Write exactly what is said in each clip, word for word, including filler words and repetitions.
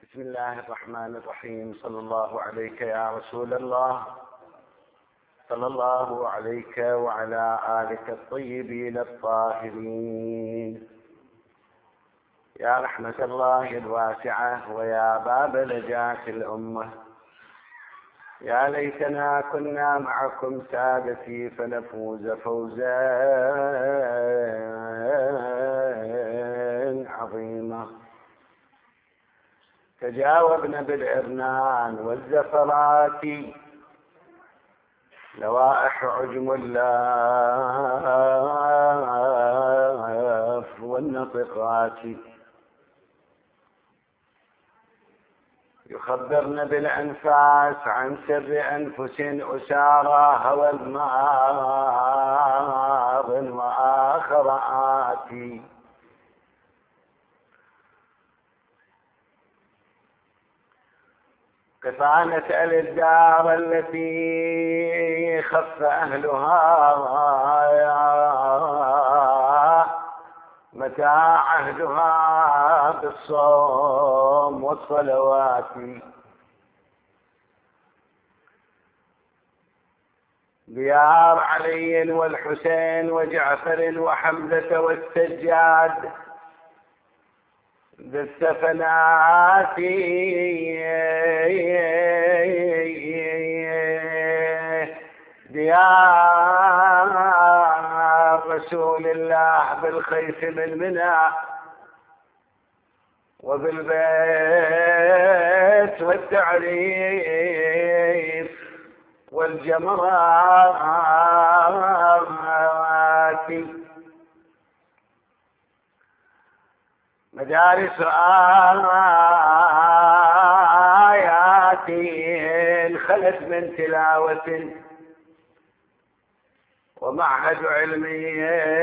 بسم الله الرحمن الرحيم. صلى الله عليك يا رسول الله، صلى الله عليك وعلى آلك الطيبين الطاهرين. يا رحمة الله الواسعة ويا باب نجاة الأمة، يا ليتنا كنا معكم سادتي فنفوز فوزا عظيما. تجاوبنا بالعرنان والزفرات، لوائح عجم اللاف والنطقات، يخبرن بالأنفاس عن سر أنفس أسارى هوى الماض وآخر آتي. قفا نسأل الدار التي خف أهلها متى عهدها بالصوم والصلوات. ديار علي والحسين وجعفر وحمزة والسجاد بالسفنات، ديار رسول الله بالخيثم المنى وبالبيت والتعريف والجمرات. مدارس آيات خلت من تلاوة ومعهد علمي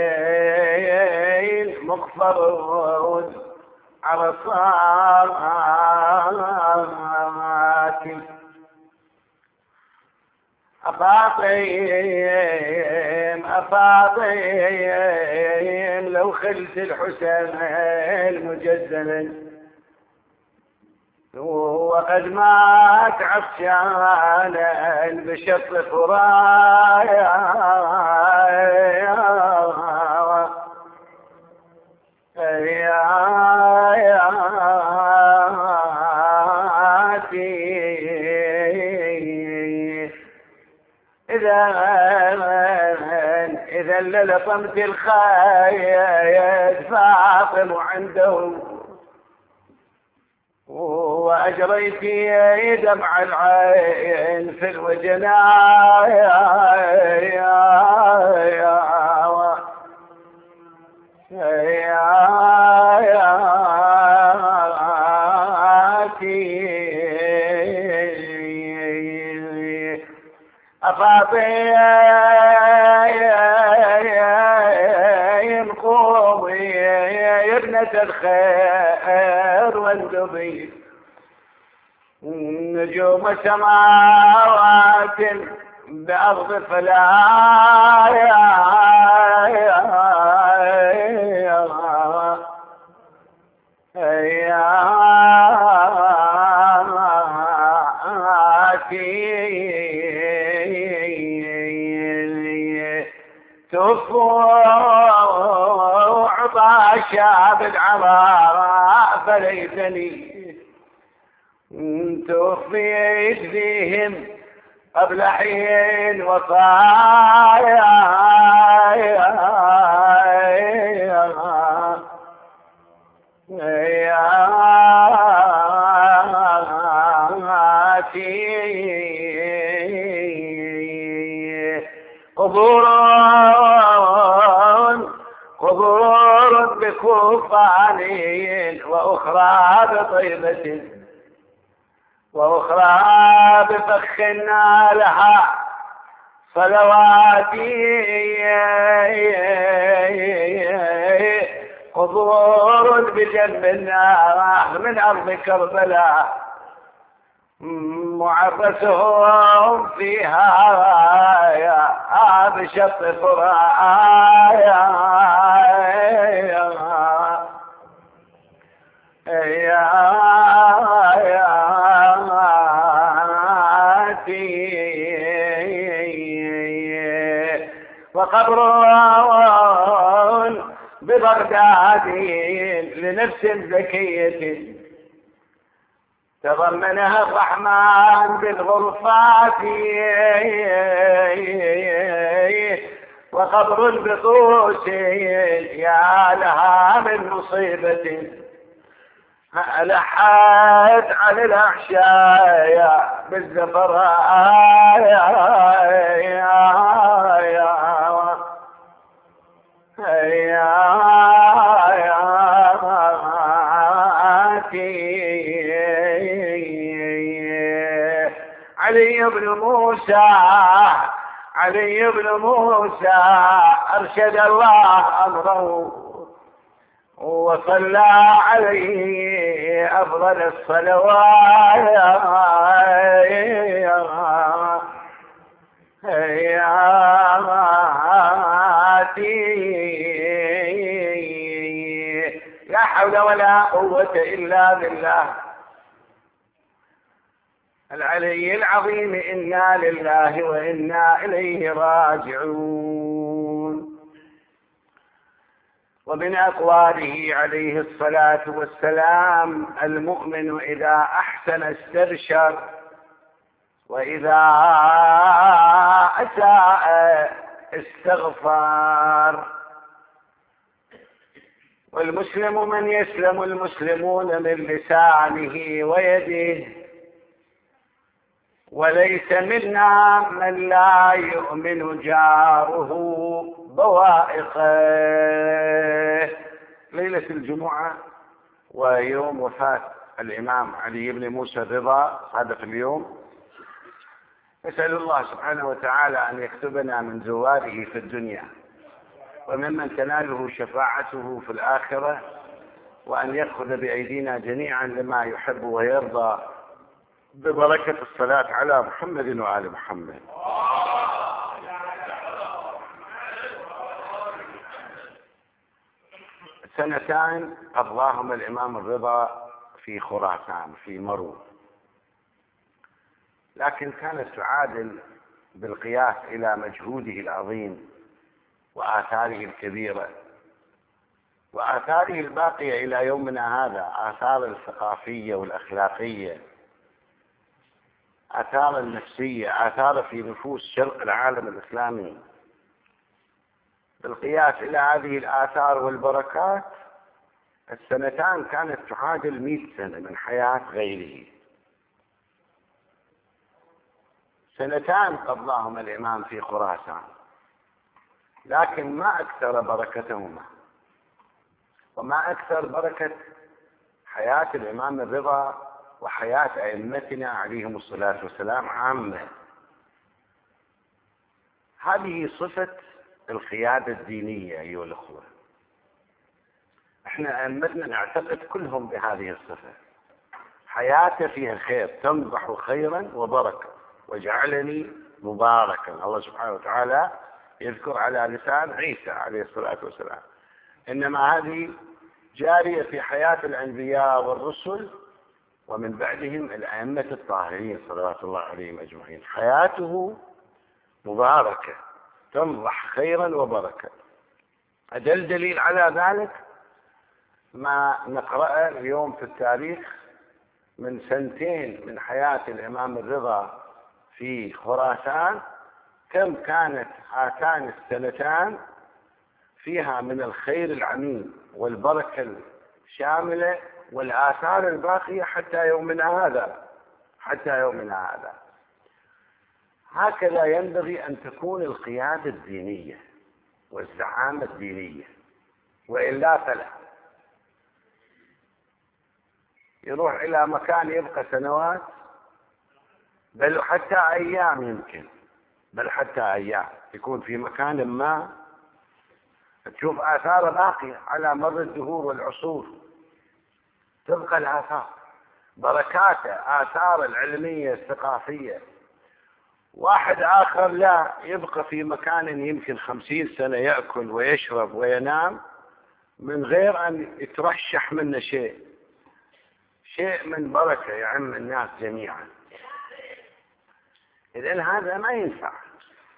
مغفر عرصات. أفاطيم أفاطيم لو خلت الحسين مجزلا وقد مات عطشانا بشط فرايا إذا إذا للطمت الخير فاطم عندهم وأجريت دمع العين في الوجنايات. أفاطيم قومي يا ابنة الخير واندبي، نجوم سماوات بأرض فلايا توفوا عطاشا بالعراء فليتني توفيت فيهم قبل حين وصايا قبور قبور بكوفان وأخرى بطيبة وأخرى بفخ لها صلواتي. قبور بجنب النار من أرض كربلاء معرسهم فيها بشط فرايا يا وقبر ببغداد لنفس زكية تضمنها الرحمن بالغرفات، وقبر بطوس يا لها من مصيبة ألحت عن الأحشاء بالزفراء. علي بن موسى علي بن موسى أرشد الله أمره وصلى عليه أفضل الصلوات. لا حول ولا قوة إلا بالله العلي العظيم. إنا لله وإنا إليه راجعون. ومن أقواله عليه الصلاة والسلام: المؤمن إذا أحسن استبشر، وإذا أساء استغفر. والمسلم من يسلم المسلمون من لسانه ويده، وليس منا من لا يؤمن جاره بوائقه. ليلة الجمعة ويوم وفاة الإمام علي بن موسى الرضا صادق اليوم، نسأل الله سبحانه وتعالى أن يكتبنا من زواره في الدنيا وممن تناله شفاعته في الآخرة، وأن يأخذ بأيدينا جميعا لما يحب ويرضى، ببركة الصلاة على محمد وآل محمد. سنتان قضاهما الإمام الرضا في خراسان في مرو، لكن كانت تعادل بالقياس إلى مجهوده العظيم وآثاره الكبيرة وآثاره الباقية إلى يومنا هذا، آثار الثقافية والأخلاقية، آثار النفسية، آثار في نفوس شرق العالم الإسلامي. بالقياس إلى هذه الآثار والبركات، السنتان كانت تعادل مئة سنة من حياة غيره. سنتان قضاهما الإمام في خراسان، لكن ما أكثر بركتهما وما أكثر بركة حياة الإمام الرضا وحياة أئمتنا عليهم الصلاة والسلام عامة. هذه صفة القيادة الدينية أيها الأخوة. احنا أئمتنا نعتقد كلهم بهذه الصفة، حياته فيها خير، تمضح خيرا وبركة، وجعلني مباركا. الله سبحانه وتعالى يذكر على لسان عيسى عليه الصلاة والسلام، إنما هذه جارية في حياة الأنبياء والرسل ومن بعدهم الأئمة الطاهرين صلوات الله عليهم أجمعين. حياته مباركة تمضح خيرا وبركة. أدل دليل على ذلك ما نقرأه اليوم في التاريخ من سنتين من حياة الإمام الرضا في خراسان، كم كانت هاتان السنتان فيها من الخير العميم والبركة الشاملة والآثار الباقية حتى يومنا هذا حتى يومنا هذا. هكذا ينبغي أن تكون القيادة الدينية والزعامة الدينية، وإلا فلا. يروح إلى مكان يبقى سنوات، بل حتى أيام، يمكن بل حتى أيام يكون في مكان ما تشوف آثار باقية على مر الدهور والعصور، تبقى الآثار، بركاته، آثار العلمية الثقافية. واحد آخر لا، يبقى في مكان يمكن خمسين سنة يأكل ويشرب وينام من غير أن يترشح منه شيء شيء من بركة يعم الناس جميعا. إذن هذا ما ينفع.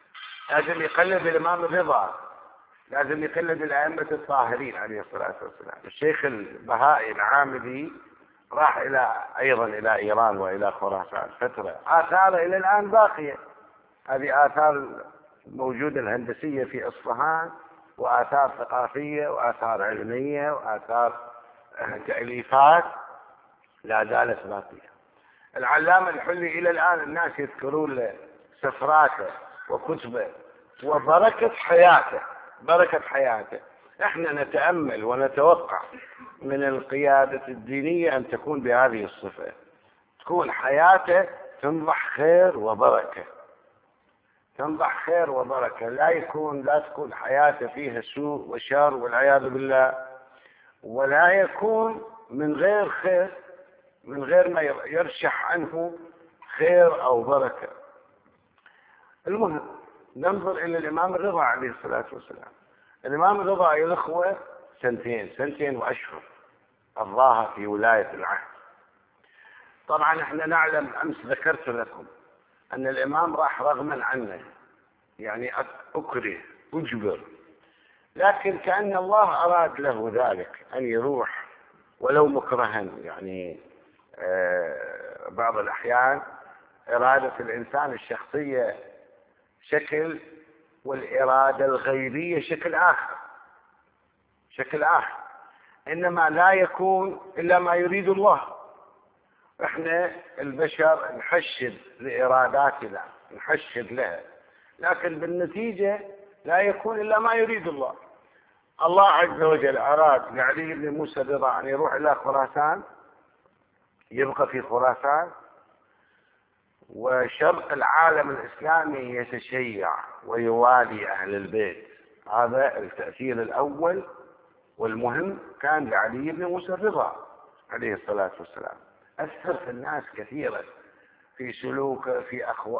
لازم يقلد الإمام الرضا، لازم يقلد الأئمة الطاهرين عليه الصلاة والسلام. الشيخ البهائي العاملي راح إلى أيضا إلى إيران وإلى خراسان فترة، آثاره إلى الآن باقية. هذه آثار موجودة الهندسية في إصفهان، وآثار ثقافية وآثار علمية وآثار تأليفات لا زالت باقية. العلامة الحلي إلى الآن الناس يذكرون له سفراته وكتبه وبركة حياته، بركة حياته. احنا نتأمل ونتوقع من القيادة الدينية أن تكون بهذه الصفة، تكون حياته تنضح خير وبركة، تنضح خير وبركة، لا يكون لا تكون حياته فيها سوء وشر والعياذ بالله، ولا يكون من غير خير، من غير ما يرشح عنه خير أو بركة. المهم ننظر إلى الإمام الرضا عليه الصلاة والسلام. الإمام الرضا يا الأخوة سنتين سنتين وأشهر قضاها في ولاية العهد. طبعا احنا نعلم، أمس ذكرت لكم أن الإمام راح رغما عنه، يعني أكره أجبر، لكن كأن الله أراد له ذلك أن يروح ولو مكرها. يعني آه بعض الأحيان إرادة الإنسان الشخصية شكل، والإرادة الغيبية شكل آخر، شكل آخر، إنما لا يكون إلا ما يريد الله. إحنا البشر نحشد لإراداتنا، نحشد لها، لكن بالنتيجة لا يكون إلا ما يريد الله. الله عز وجل أراد لعلي بن موسى الرضا أن يروح إلى خراسان، يبقى في خراسان، وشرق العالم الإسلامي يتشيع ويوالي أهل البيت. هذا التأثير الأول والمهم كان لعلي بن موسى الرضا عليه الصلاة والسلام. أثر في الناس كثيرا، في سلوكه، في أخو...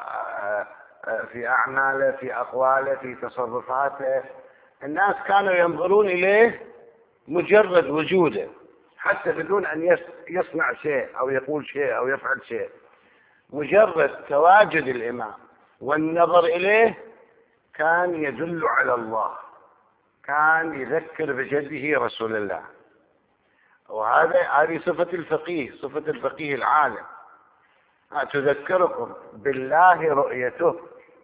في أعماله، في أقواله، في تصرفاته. الناس كانوا ينظرون إليه مجرد وجوده، حتى بدون أن يصنع شيء أو يقول شيء أو يفعل شيء، مجرد تواجد الإمام والنظر إليه كان يدل على الله، كان يذكر بجده رسول الله. وهذا هذه صفة الفقيه، صفة الفقيه العالم. تذكركم بالله رؤيته،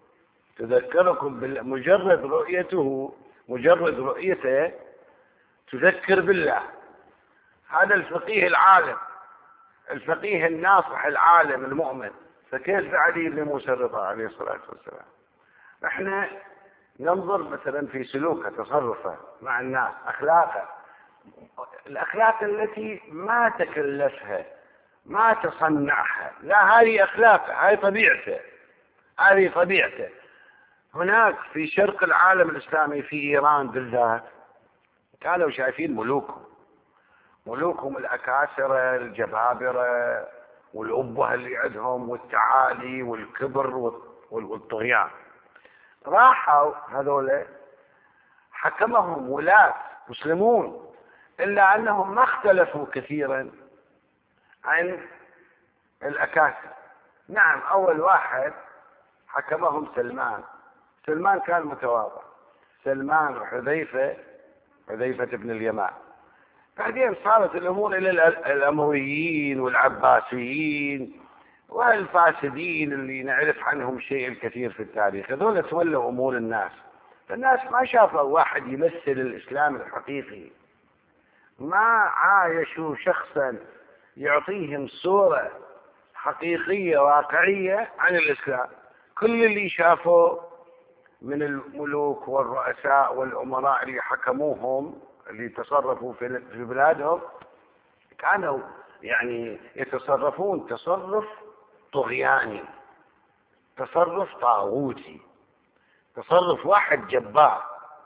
تذكركم مجرد رؤيته، مجرد رؤيته تذكر بالله. هذا الفقيه العالم، الفقيه الناصح العالم المؤمن. فكيف علي بن موسى الرضا عليه الصلاة والسلام؟ احنا ننظر مثلا في سلوكه، تصرفه مع الناس، أخلاقه، الأخلاق التي ما تكلفها، ما تصنعها، لا، هذه أخلاقه، هذه طبيعته، هذه طبيعته. هناك في شرق العالم الإسلامي في إيران بالذات كانوا شايفين ملوكهم، ملوكهم الأكاسرة الجبابرة والأبوة اللي عندهم والتعالي والكبر والطغيان. راحوا هذول حكمهم ولاة مسلمون، إلا أنهم ما اختلفوا كثيرا عن الأكاسر. نعم، أول واحد حكمهم سلمان، سلمان كان متواضع، سلمان وحذيفة، حذيفة بن اليمان. بعدين صارت الأمور إلى الأمويين والعباسيين والفاسدين اللي نعرف عنهم شيء الكثير في التاريخ. هذول تولوا أمور الناس، الناس ما شافوا واحد يمثل الإسلام الحقيقي، ما عايشوا شخصا يعطيهم صورة حقيقية واقعية عن الإسلام. كل اللي شافوا من الملوك والرؤساء والأمراء اللي حكموهم، اللي تصرفوا في بلادهم، كانوا يعني يتصرفون تصرف طغياني، تصرف طاغوتي، تصرف واحد جبار،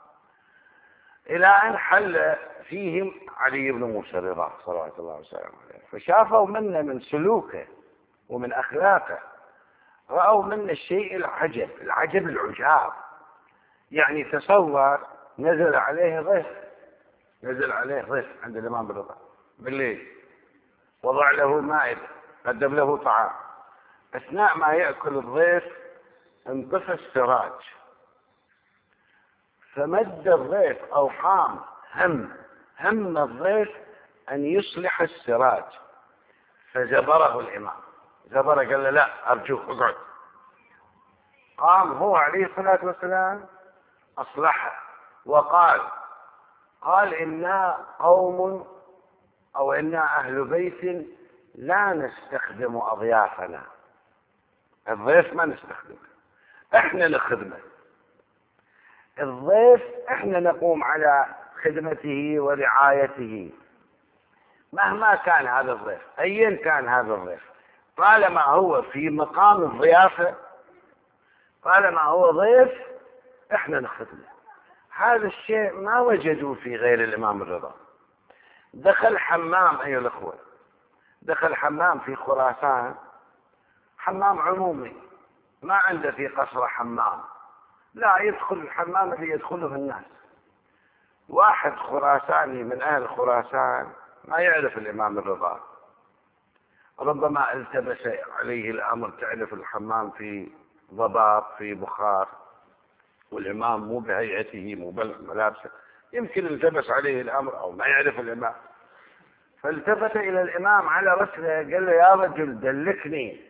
إلى أن حل فيهم علي بن موسى الرضا صلوات الله وسلامه عليه. فشافوا منه، من سلوكه ومن أخلاقه، رأوا منه الشيء العجب، العجب العجاب. يعني تصور نزل عليه ضيف، نزل عليه ضيف عند الإمام الرضا بالليل، وضع له مائدة، قدم له طعام. أثناء ما يأكل الضيف انطفى السراج، فمد الضيف أو قام هم هم الضيف أن يصلح السراج، فجبره الإمام، جبره قال له لا أرجوك اقعد. قام هو عليه الصلاة والسلام أصلحه وقال قال إنا قوم أو إنا أهل بيت لا نستخدم أضيافنا، الضيف ما نستخدمه، إحنا نخدمه، الضيف إحنا نقوم على خدمته ورعايته مهما كان هذا الضيف، أيا كان هذا الضيف، طالما هو في مقام الضيافة، طالما هو ضيف إحنا نخدمه. هذا الشيء ما وجدوا في غير الإمام الرضا. دخل حمام أيها الأخوة، دخل حمام في خراسان، حمام عمومي ما عنده في قصر حمام، لا يدخل الحمام اللي يدخله الناس. واحد خراساني من أهل خراسان ما يعرف الإمام الرضا، ربما التبس عليه الأمر، تعرف الحمام في ضباب في بخار، والإمام مو بهيئته مو بملابسه، يمكن التبس عليه الأمر أو ما يعرف الإمام، فالتفت إلى الإمام على رسله قال له يا رجل دلكني،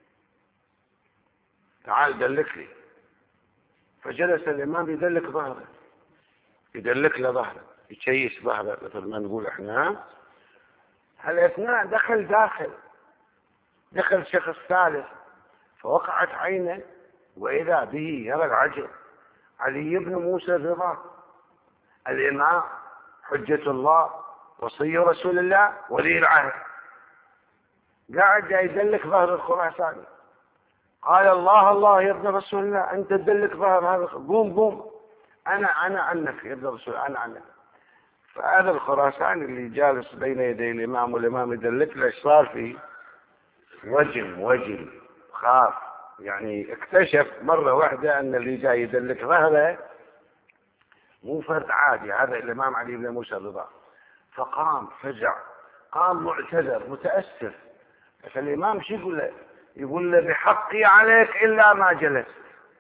تعال دلكني. فجلس الإمام يدلك ظهره، يدلك له ظهره، يشيش ظهره مثل ما نقول احنا. هالأثناء دخل داخل دخل شخص ثالث، فوقعت عينه وإذا به يرى العجب علي بن موسى الرضا، الإمام حجة الله وصي رسول الله ولي العهد، قاعد يدلك ظهر الخراساني. قال الله الله يا ابن رسول الله، أنت تدلك ظهر هذا، قوم قوم، أنا أنا عنك يا ابن رسول الله، أنا عنك. فهذا الخراساني اللي جالس بين يدي الإمام والإمام يدلك له، صار فيه وجل وجل خاف، يعني اكتشف مرة واحدة أن اللي جاي يدلك ظهره مو فرد عادي، هذا الإمام علي بن موسى الرضا. فقام فزع، قام معتذر متأسف. فالإمام شو يقول له؟ يقول له بحقي عليك إلا ما جلست،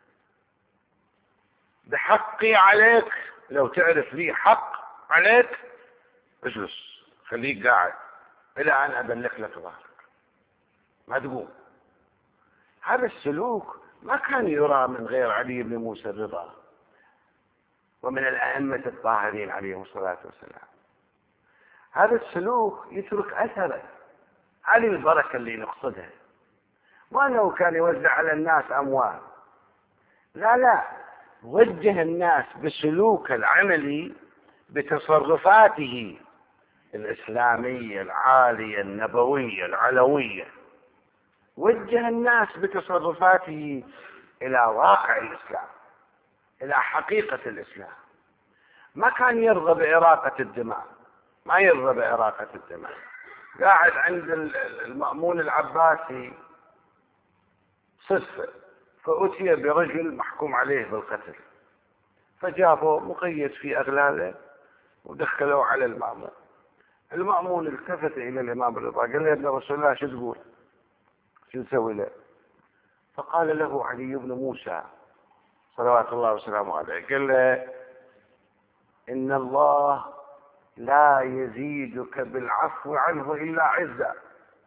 بحقي عليك، لو تعرف لي حق عليك اجلس، خليك قاعد إلى أن أدلك لك ظهرك، ما تقوم. هذا السلوك ما كان يرى من غير علي بن موسى الرضا ومن الأئمة الطاهرين عليهم الصلاة والسلام. هذا السلوك يترك أثره، هذه البركة اللي نقصدها. وأنه كان يوزع على الناس أموال، لا لا، وجه الناس بسلوك العملي بتصرفاته الإسلامية العالية النبوية العلوية، وجه الناس بتصرفاته إلى واقع الإسلام، إلى حقيقة الإسلام. ما كان يرضى بإراقة الدماء، ما يرضى بإراقة الدماء. قاعد عند المأمون العباسي صدفة، فأتي برجل محكوم عليه بالقتل، فجابوا مقيد في أغلاله ودخلوه على المأمون. المأمون التفت إلى الإمام الرضا قال له يا ابن رسول الله شو تقول؟ شو نسوي له؟ فقال له علي بن موسى صلوات الله وسلامه عليه، قال له إن الله لا يزيدك بالعفو عنه إلا عزا،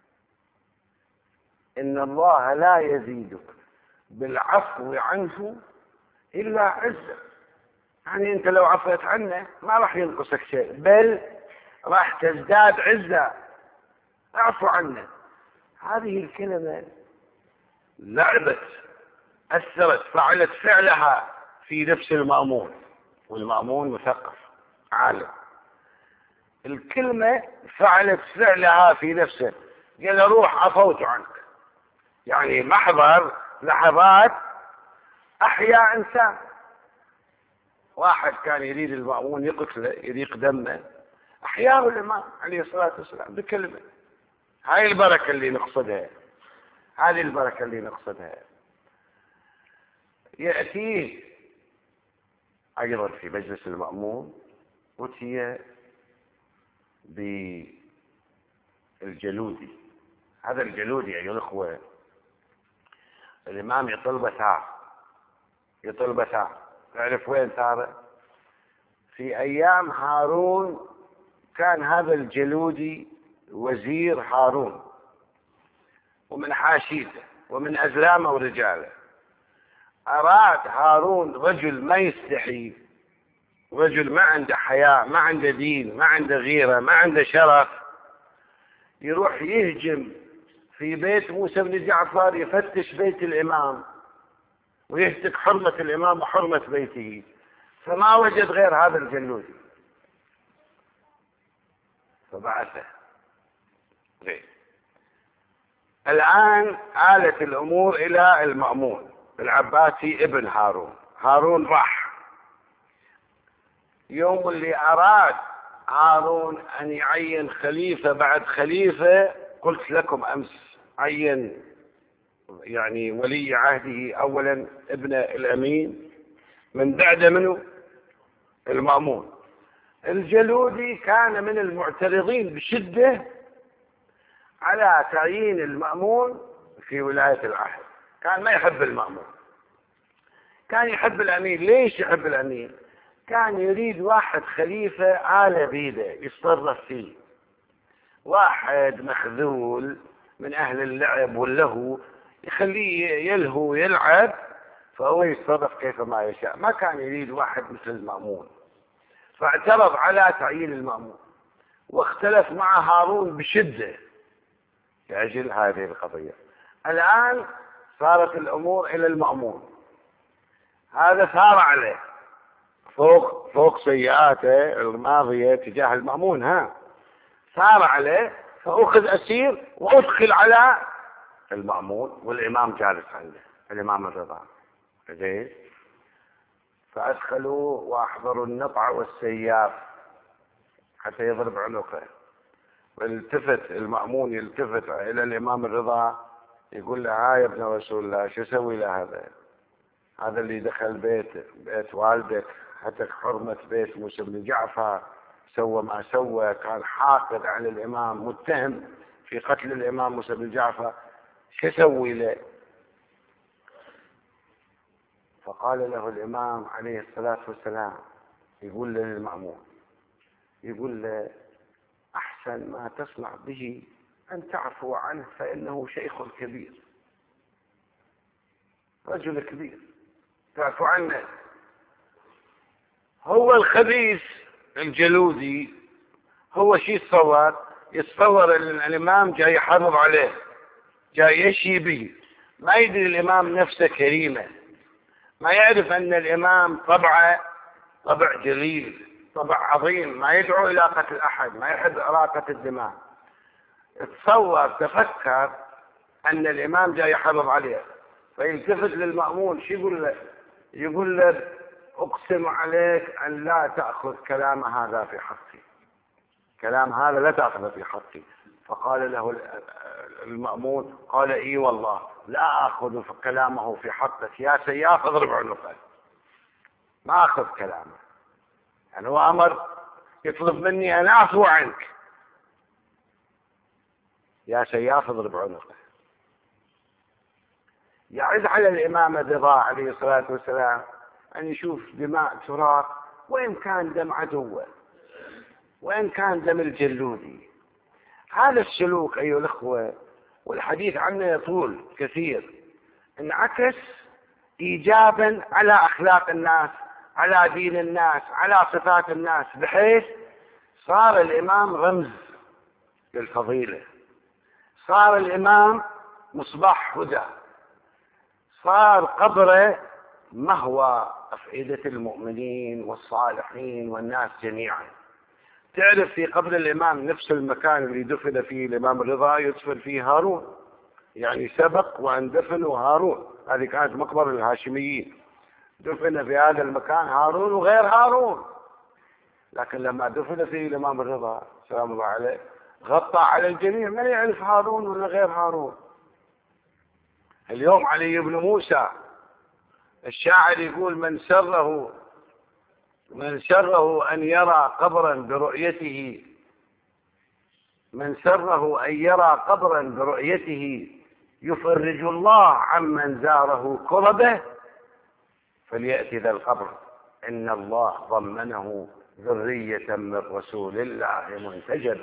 إن الله لا يزيدك بالعفو عنه إلا عزا، يعني أنت لو عفيت عنه ما راح ينقصك شيء، بل راح تزداد عزة، اعفو عنه. هذه الكلمة لعبت، أثرت، فعلت فعلها في نفس المأمون، والمأمون مثقف عالم. الكلمة فعلت فعلها في نفسه، قال روح عفوت عنك، يعني محضر لحظات أحيا إنسان. واحد كان يريد المأمون يقتله يريق دمه، أحياه الإمام عليه الصلاة والسلام بكلمة. هاي البركة اللي نقصدها، هذه البركة اللي نقصدها. يأتيه أيضا في مجلس المأمون، أتي بالجلودي. هذا الجلودي أيها الأخوة الإمام يطلب ثار، يطلب ثار، تعرف وين ثاره؟ في أيام هارون كان هذا الجلودي وزير هارون ومن حاشيته ومن أزلامه ورجاله. أراد هارون رجل ما يستحي، رجل ما عنده حياء، ما عنده دين، ما عنده غيرة، ما عنده شرف، يروح يهجم في بيت موسى بن جعفر، يفتش بيت الإمام ويهتك حرمة الإمام وحرمة بيته، فما وجد غير هذا الجلودي فبعثه. غير. الآن آلت الأمور إلى المأمون العباسي ابن هارون. هارون راح يوم اللي أراد هارون أن يعين خليفة بعد خليفة، قلت لكم أمس، عين يعني ولي عهده أولا ابن الأمين، من بعد منه المأمون. الجلودي كان من المعترضين بشدة على تعيين المأمون في ولاية العهد، كان ما يحب المأمون، كان يحب الأمير. ليش يحب الأمير؟ كان يريد واحد خليفة آلة بيده يتصرف فيه، واحد مخذول من أهل اللعب واللهو يخليه يلهو يلعب فهو يتصرف كيف ما يشاء. ما كان يريد واحد مثل المأمون، فاعترض على تعيين المأمون واختلف مع هارون بشدة لأجل هذه القضية. الآن صارت الأمور إلى المأمون، هذا ثار عليه فوق فوق سيئاته الماضية تجاه المأمون، ها ثار عليه فأخذ أسير وأدخل على المأمون والإمام جالس عنده، الإمام الرضا. زين، فأدخلوا وأحضروا النطع والسياف حتى يضرب عنقه، والتفت المأمون يلتفت إلى الإمام الرضا يقول له: ها يا ابن رسول الله، شو سوي له هذا؟ هذا اللي دخل بيت بيت والدك، هتك حرمة بيت موسى بن جعفر، سوى ما سوى، كان حاقد على الإمام، متهم في قتل الإمام موسى بن جعفر، شو سوي له؟ فقال له الإمام عليه الصلاة والسلام، يقول له للمأمون، يقول له: أحسن ما تصنع به أن تعفو عنه، فإنه شيخ كبير، رجل كبير، تعفو عنه. هو الخبيث الجلودي هو شي يتصور؟ يتصور ان الامام جاي يحرض عليه، جاي يشي به، ما يدري الامام نفسه كريمه، ما يعرف ان الامام طبعه طبع جليل، طبع عظيم، ما يدعو الى قتل احد، ما يحب اراقه الدماء. تصور تفكر ان الامام جاي يحرض عليه، فيلتفت للمأمون، شو يقول له؟ يقول له: أقسم عليك أن لا تأخذ كلام هذا في حقي، كلام هذا لا تأخذ في حقي. فقال له المأمون، قال: إي والله لا أخذ كلامه في حقك يا سياف، اضرب عنقه، ما أخذ كلامه. يعني هو أمر يطلب مني أن أعفو عنك، يا سياف اضرب عنقه. يعز على الإمام الرضا عليه الصلاة والسلام أن يشوف دماء تراق، وإن كان دم عدوه، وإن كان دم الجلودي. هذا السلوك أيها الأخوة، والحديث عنه يطول كثير، انعكس إيجابا على أخلاق الناس، على دين الناس، على صفات الناس، بحيث صار الإمام رمز للفضيلة، صار الإمام مصباح هدى، صار قبره مهوى أفئدة المؤمنين والصالحين والناس جميعا. تعرف في قبر الإمام نفس المكان اللي دفن فيه الإمام الرضا يدفن فيه هارون، يعني سبق وأن دفنوا هارون، هذه كانت مقبرة الهاشميين، دفن في هذا المكان هارون وغير هارون. لكن لما دفن فيه الإمام الرضا سلام الله عليه غطى على الجميع، من يعرف هارون ولا غير هارون. اليوم علي بن موسى الشاعر يقول: من سره من سره أن يرى قبرا برؤيته من سره أن يرى قبرا برؤيته يفرج الله عمن زاره كربه، فليأتي ذا القبر إن الله ضمنه ذرية من رسول الله منتجب.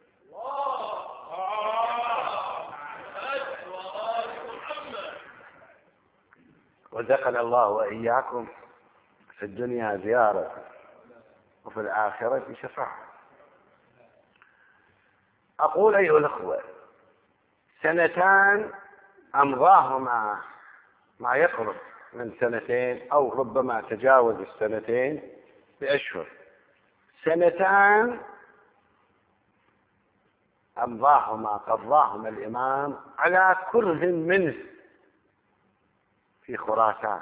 وذكر الله وإياكم في الدنيا زيارة وفي الآخرة شفاعة. أقول أيها الأخوة، سنتان أمضاهما ما يقرب من سنتين أو ربما تجاوز السنتين بأشهر، سنتان أمضاهما قضاهما الإمام على كره منه في خراسان.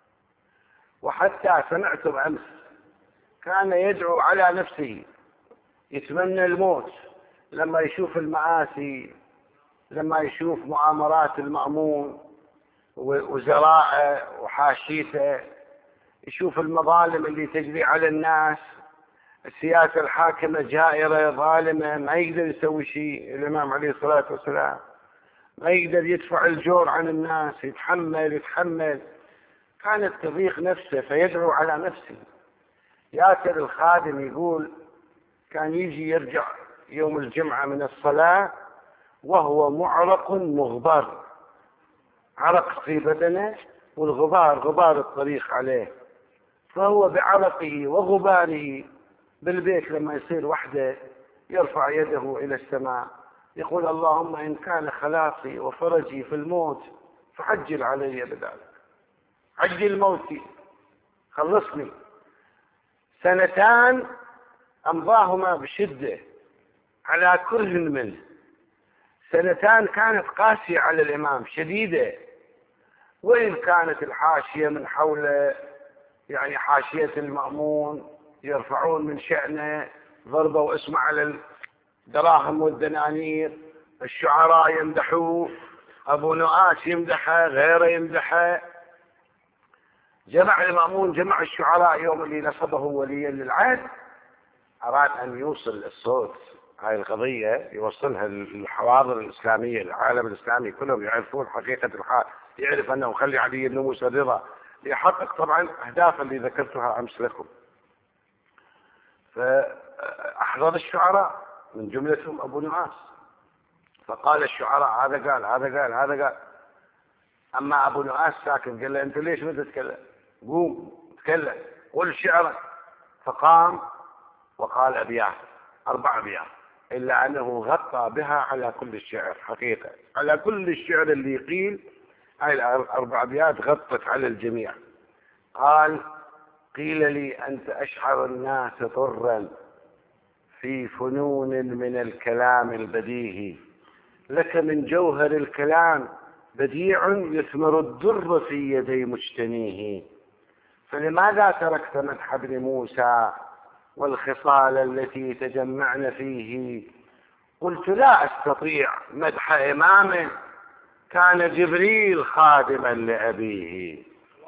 وحتى سمعت أمس كان يدعو على نفسه، يتمنى الموت لما يشوف المآسي، لما يشوف مؤامرات المأمون وزراءه وحاشيته، يشوف المظالم اللي تجري على الناس، السياسة الحاكمة جائرة ظالمة، ما يقدر يسوي شيء الإمام عليه الصلاة والسلام، ما يقدر يدفع الجور عن الناس، يتحمل يتحمل كانت تضيق نفسه فيدعو على نفسه. ياسر الخادم يقول كان يجي يرجع يوم الجمعة من الصلاة وهو معرق مغبر، عرق في بدنه والغبار غبار الطريق عليه، فهو بعرقه وغباره بالبيت لما يصير وحده يرفع يده إلى السماء يقول اللهم إن كان خلاصي وفرجي في الموت فعجل علي بذلك، عجل موتي خلصني. سنتان أمضاهما بشدة على كره منه، سنتان كانت قاسية على الإمام شديدة، وإن كانت الحاشية من حوله يعني حاشية المأمون يرفعون من شأنه ضربة واسمه على الدراهم والدنانير، الشعراء يمدحوه، أبو نؤاس يمدحه، غيره يمدحه. جمع المأمون جمع الشعراء يوم اللي نصبه وليا للعهد، أراد أن يوصل الصوت هاي القضية يوصلها للحواضر الإسلامية، العالم الإسلامي كلهم يعرفون حقيقة الحال، يعرف أنه خلي علي بن موسى رضا ليحقق طبعا أهداف اللي ذكرتها أمس لكم. فأحضر الشعراء من جملتهم أبو نعاس، فقال الشعراء هذا قال هذا قال هذا قال. أما أبو نعاس ساكن، قال له أنت ليش ما تتكلم؟ قوم تكلم قل شعرك. فقام وقال أبيات، أربع أبيات، إلا أنه غطى بها على كل الشعر، حقيقة على كل الشعر اللي يقيل هاي الأربع أبيات غطت على الجميع. قال قيل لي أنت أشعر الناس طرا في فنون من الكلام البديهي، لك من جوهر الكلام بديع يثمر الدر في يدي مجتنيه، فلماذا تركت مدح ابن موسى والخصال التي تجمعن فيه؟ قلت لا أستطيع مدح إمام كان جبريل خادما لأبيه.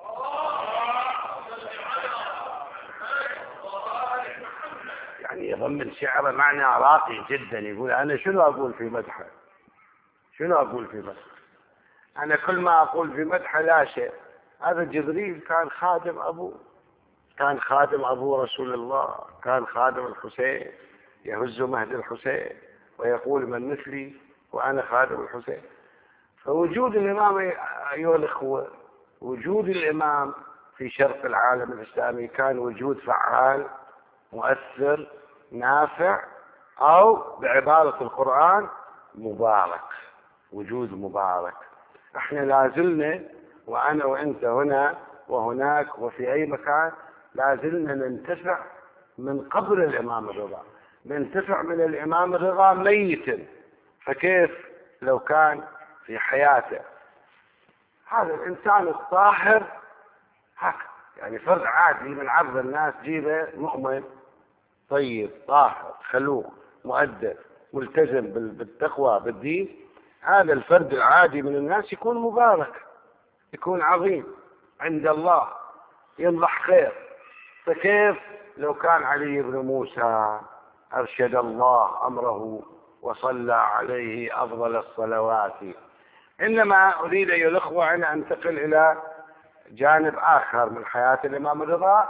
يعني يضمن شعره معنى راقي جدا، يقول أنا شنو أقول في مدحه، شنو أقول في مدحه، أنا كل ما أقول في مدحه لا شيء، هذا جبريل كان خادم أبوه، كان خادم أبو رسول الله، كان خادم الحسين، يهز مهد الحسين ويقول من مثلي وأنا خادم الحسين. فوجود الإمام أيها الأخوة، وجود الإمام في شرق العالم الإسلامي كان وجود فعال مؤثر نافع، أو بعبارة القرآن مبارك، وجود مبارك. احنا لازلنا وأنا وأنت هنا وهناك وفي أي مكان لازلنا ننتفع من قبر الإمام الرضا، ننتفع من الإمام الرضا ميتا، فكيف لو كان في حياته؟ هذا الإنسان الطاهر هكذا، يعني فرد عادي من عرض الناس جيبه مؤمن طيب طاهر خلوق مؤدب ملتزم بالتقوى بالدين، هذا الفرد العادي من الناس يكون مبارك، يكون عظيم عند الله، ينضح خير. فكيف لو كان علي بن موسى أرشد الله أمره وصلى عليه أفضل الصلوات؟ إنما أريد أيها الأخوة أن أنتقل إلى جانب آخر من حياة الإمام الرضا،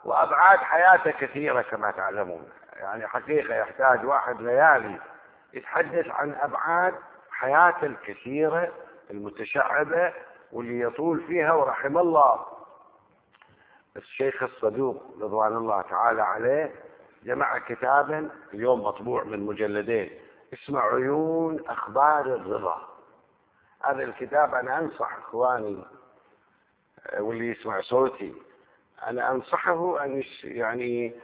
وأبعاد حياته كثيرة كما تعلمون، يعني حقيقة يحتاج واحد ليالي يتحدث عن أبعاد حياته الكثيرة المتشعبة واللي يطول فيها. ورحم الله الشيخ الصدوق رضوان الله تعالى عليه جمع كتابا اليوم مطبوع من مجلدين اسمه عيون أخبار الرضا. هذا الكتاب أنا أنصح إخواني واللي يسمع صوتي، أنا أنصحه أن يعني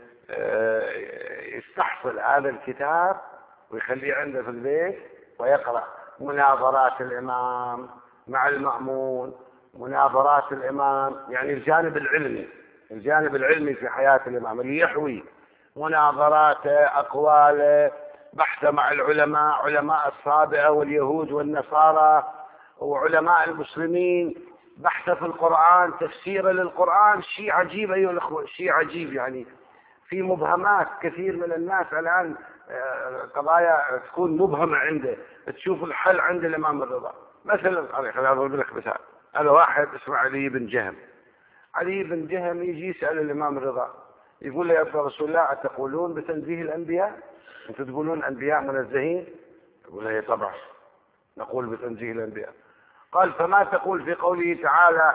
يستحصل هذا الكتاب ويخليه عنده في البيت ويقرأ مناظرات الإمام مع المأمون، مناظرات الإمام يعني الجانب العلمي، الجانب العلمي في حياة الإمام اللي يحوي مناظراته، أقواله، بحثه مع العلماء، علماء الصابئة واليهود والنصارى وعلماء المسلمين، بحثه في القرآن، تفسيره للقرآن. شيء عجيب أيها الأخوة، شيء عجيب. يعني في مبهمات كثير من الناس الآن قضايا تكون مبهمة عنده تشوف الحل عند الإمام الرضا. مثلا خليني أضرب لك مثال، أنا واحد اسمه علي بن جهم. علي بن جهم يجي يسأل الإمام الرضا يقول له يا رسول الله أتقولون بتنزيه الأنبياء؟ أنتم تقولون أنبياء منزهين؟ يقول له طبعا نقول بتنزيه الأنبياء. قال فما تقول في قوله تعالى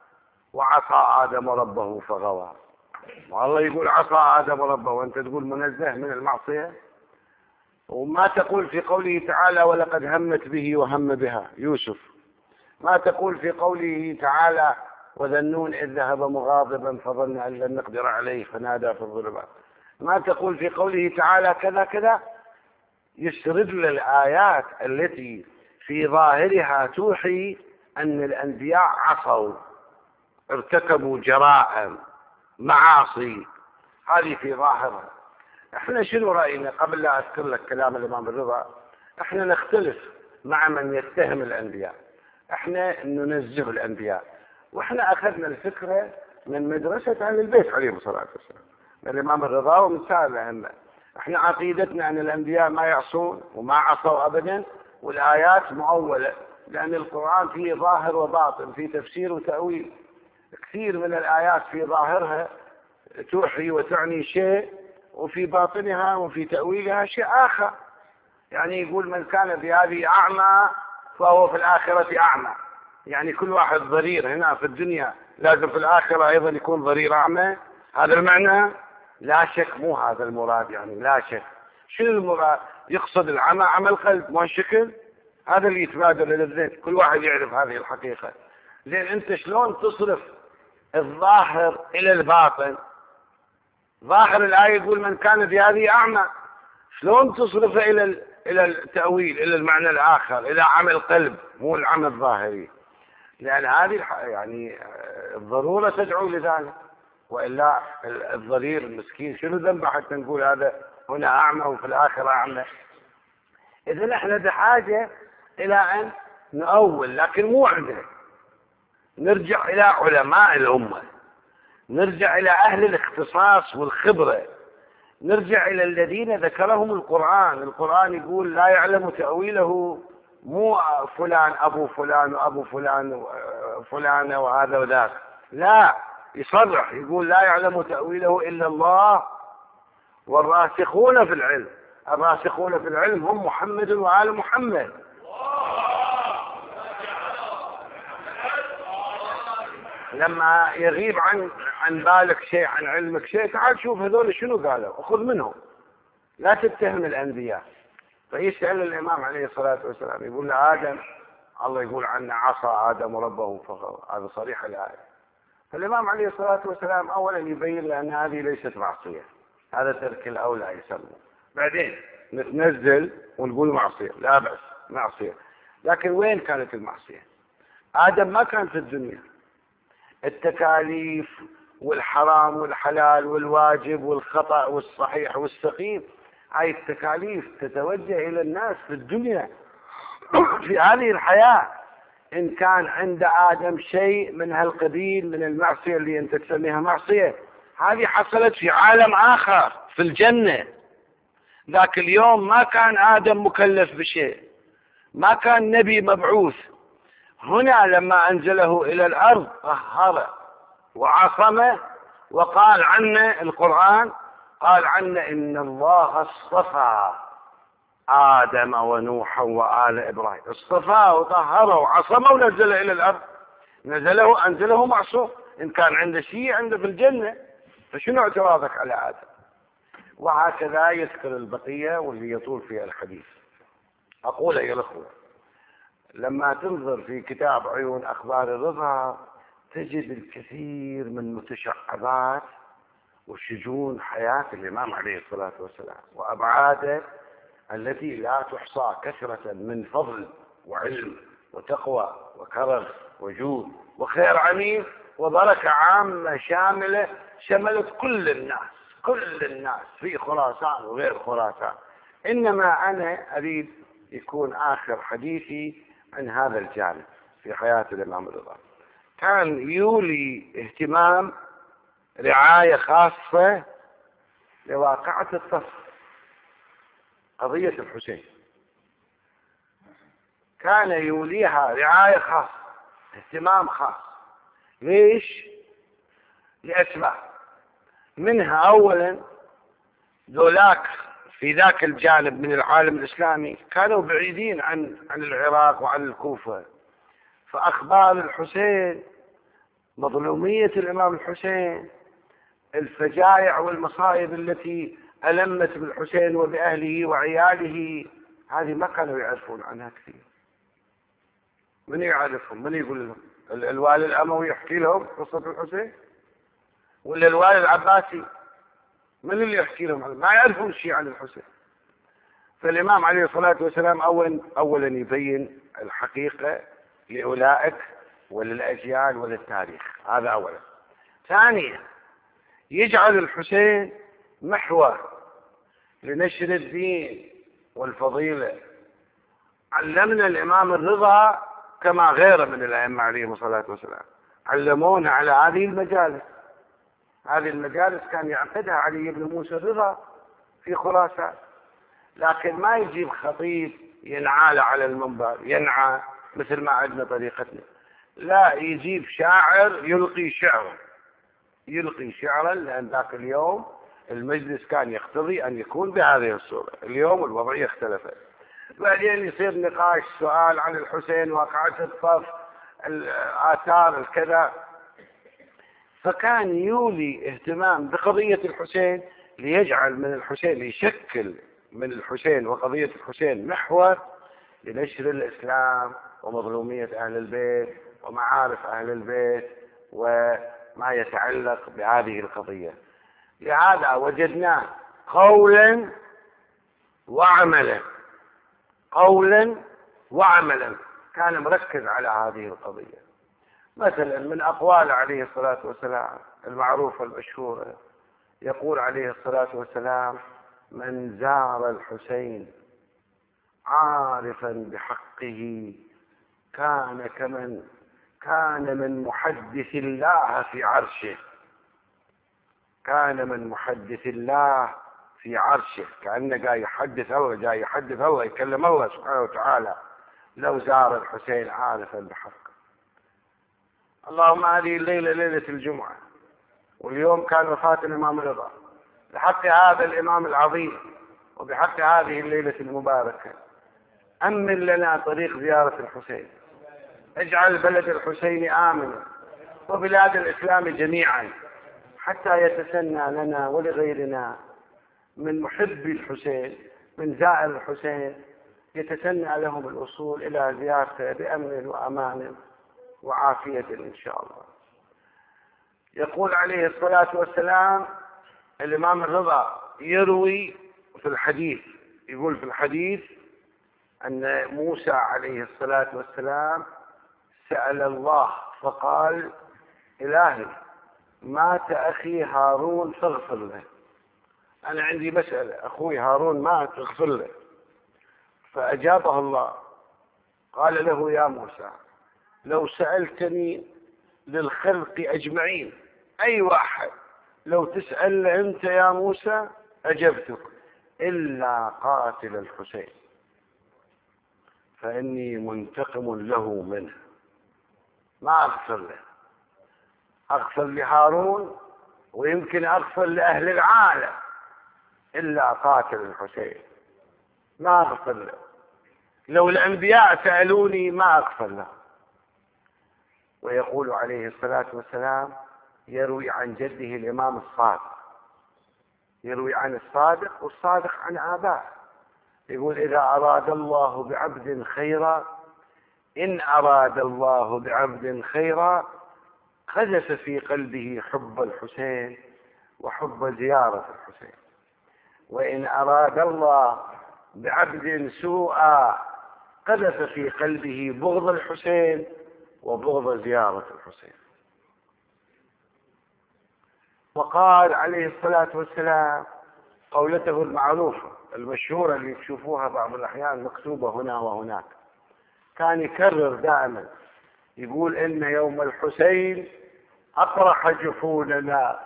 وعصى آدم ربه فغوى؟ والله يقول عصى آدم ربه وأنت تقول منزه من المعصية. وما تقول في قوله تعالى ولقد همت به وهم بها يوسف؟ ما تقول في قوله تعالى وذا النون إذ ذهب مغاضبا فظن أن لن نقدر عليه فنادى في الظلمات؟ ما تقول في قوله تعالى كذا كذا؟ يسرد الآيات التي في ظاهرها توحي أن الأنبياء عصوا، ارتكبوا جرائم، معاصي، هذه في ظاهرها. احنا شنو رأينا؟ قبل لا أذكر لك كلام الإمام الرضا، احنا نختلف مع من يتهم الأنبياء، احنا ننزه الأنبياء، واحنا أخذنا الفكرة من مدرسة أهل البيت عليهم الصلاة والسلام، من الإمام الرضا ومن سائر الأئمة. احنا عقيدتنا أن الأنبياء ما يعصون وما عصوا أبدا، والآيات مؤولة، لأن القرآن فيه ظاهر وباطن، فيه تفسير وتأويل. كثير من الآيات في ظاهرها توحي وتعني شيء، وفي باطنها وفي تأويلها شيء آخر. يعني يقول من كان في هذه أعمى فهو في الآخرة أعمى، يعني كل واحد ضرير هنا في الدنيا لازم في الآخرة أيضا يكون ضرير أعمى. هذا المعنى؟ لا شك مو هذا المراد، يعني لا شك. شنو المراد؟ يقصد العمى عمى القلب، مو الشكل. هذا اللي يتبادل إلى الذهن، كل واحد يعرف هذه الحقيقة. زين أنت شلون تصرف الظاهر إلى الباطن؟ ظاهر الآية يقول من كان في هذه أعمى، شلون تصرفه إلى إلى التأويل، إلى المعنى الآخر، إلى عمى القلب مو العمى الظاهري؟ لأن هذه يعني الضرورة تدعو لذلك، وإلا الضرير المسكين شنو ذنبه حتى نقول هذا هنا أعمى وفي الآخرة أعمى؟ إذا نحن بحاجة إلى أن نؤول، لكن مو عندنا. نرجع إلى علماء الأمة، نرجع إلى أهل الاختصاص والخبرة، نرجع إلى الذين ذكرهم القرآن. القرآن يقول لا يعلم تأويله مو فلان أبو فلان وأبو فلان فلان وهذا وذاك، لا، يصرح يقول لا يعلم تأويله إلا الله والراسخون في العلم. الراسخون في العلم هم محمد وآل محمد. لما يغيب عن عن بالك شيء، عن علمك شيء، تعال شوف هذول شنو قالوا، خذ منهم، لا تتهم الأنبياء. فيسأل الإمام عليه الصلاة والسلام يقول لآدم، الله يقول عنه عصى آدم ربه فغوى، هذا صريح الآية. فالإمام عليه الصلاة والسلام أولا يبين لأن هذه ليست معصية، هذا ترك الأولى يسمى. بعدين نتنزل ونقول معصية، لا بأس معصية، لكن وين كانت المعصية؟ آدم ما كان في الدنيا. التكاليف والحرام والحلال والواجب والخطأ والصحيح والسقيم، هاي التكاليف تتوجه إلى الناس في الدنيا في هذه الحياة. إن كان عند آدم شيء من هالقبيل من المعصية اللي أنت تسميها معصية، هذه حصلت في عالم آخر في الجنة. ذاك اليوم ما كان آدم مكلف بشيء، ما كان نبي مبعوث. هنا لما أنزله إلى الأرض طهره وعصمه وقال عنا القرآن، قال عنا إن الله اصطفى آدم ونوحا وآل إبراهيم، اصطفاه وطهره وعصمه ونزله إلى الأرض، نزله أنزله معصوم، إن كان عنده شيء عنده في الجنة، فشنو اعتراضك على آدم؟ وهكذا يذكر البقية واللي يطول فيها الحديث. أقول أيها الأخوة، لما تنظر في كتاب عيون أخبار الرضا تجد الكثير من متشعبات وشجون حياة الإمام عليه الصلاة والسلام وأبعاده التي لا تحصى، كثرة من فضل وعلم وتقوى وكرم وجود وخير عميم وبركة عامة شاملة شملت كل الناس، كل الناس في خراسان وغير خراسان. إنما أنا أريد يكون آخر حديثي عن هذا الجانب في حياة الإمام الرضا. كان يولي اهتمام رعاية خاصة لواقعة الطف، قضية الحسين كان يوليها رعاية خاصة، اهتمام خاص. ليش؟ لأسباب، منها أولا ذولاك في ذاك الجانب من العالم الإسلامي كانوا بعيدين عن عن العراق وعن الكوفة، فأخبار الحسين، مظلومية الإمام الحسين، الفجائع والمصائب التي ألمت بالحسين وبأهله وعياله، هذه ما كانوا يعرفون عنها كثير. من يعرفهم؟ من يقول لهم؟ الوالي الأموي يحكي لهم قصة الحسين؟ ولا الوالي العباسي؟ من اللي يحكي لهم؟ ما يعرفون شيء عن الحسين. فالإمام عليه الصلاة والسلام أولا أولا يبين الحقيقة لأولئك وللأجيال وللتاريخ، هذا أولا. ثانيا يجعل الحسين محور لنشر الدين والفضيلة. علمنا الإمام الرضا كما غيره من الأئمة عليهم الصلاة والسلام، علمونا على هذه المجالس. هذه المجالس كان يعقدها علي بن موسى الرضا في خراسان، لكن ما يجيب خطيب ينعال على المنبر ينعى مثل ما عندنا طريقتنا، لا، يجيب شاعر يلقي شعرا، يلقي شعرا، لأن ذاك اليوم المجلس كان يقتضي أن يكون بهذه الصورة. اليوم الوضعية اختلفت، بعدين يصير نقاش، سؤال عن الحسين، واقعة الطف، الآثار الكذا. فكان يولي اهتمام بقضية الحسين ليجعل من الحسين، يشكل من الحسين وقضية الحسين محور لنشر الإسلام ومظلومية أهل البيت ومعارف أهل البيت وما يتعلق بهذه القضية. لهذا وجدناه قولا وعملا، قولا وعملا كان مركز على هذه القضية. مثلا من أقوال عليه الصلاة والسلام المعروفة المشهورة، يقول عليه الصلاة والسلام: من زار الحسين عارفا بحقه كان كمن كان من محدث الله في عرشه، كان من محدث الله في عرشه، كأنه جاي يحدث الله، جاي يحدث الله، يكلم الله سبحانه وتعالى لو زار الحسين عارفا بحقه. اللهم هذه الليلة ليلة الجمعة، واليوم كان وفاة الإمام الرضا، بحق هذا الإمام العظيم وبحق هذه الليلة المباركة أمن لنا طريق زيارة الحسين، اجعل بلد الحسين آمنا وبلاد الإسلام جميعا، حتى يتسنى لنا ولغيرنا من محبي الحسين، من زائر الحسين، يتسنى لهم الوصول إلى زيارته بأمن وأمان وعافية إن شاء الله. يقول عليه الصلاة والسلام الإمام الرضا يروي في الحديث، يقول في الحديث أن موسى عليه الصلاة والسلام سأل الله فقال: إلهي مات أخي هارون فاغفر له، أنا عندي مسألة، أخوي هارون مات اغفر له. فأجابه الله قال له: يا موسى لو سألتني للخلق أجمعين، أي واحد لو تسأل أنت يا موسى أجبتك إلا قاتل الحسين فإني منتقم له منه، ما أغفر له. أغفر لهارون ويمكن أغفر لأهل العالم إلا قاتل الحسين، ما أغفر له. لو الأنبياء سألوني ما أغفر له. ويقول عليه الصلاة والسلام، يروي عن جده الإمام الصادق، يروي عن الصادق والصادق عن آبائه، يقول: إذا أراد الله بعبد خيرا، إن أراد الله بعبد خيرا قذف في قلبه حب الحسين وحب زيارة الحسين، وإن أراد الله بعبد سوءا قذف في قلبه بغض الحسين وبغض زيارة الحسين. وقال عليه الصلاة والسلام قولته المعروفة المشهورة اللي تشوفوها بعض الأحيان مكتوبة هنا وهناك، كان يكرر دائما يقول: إن يوم الحسين أقرح جفوننا،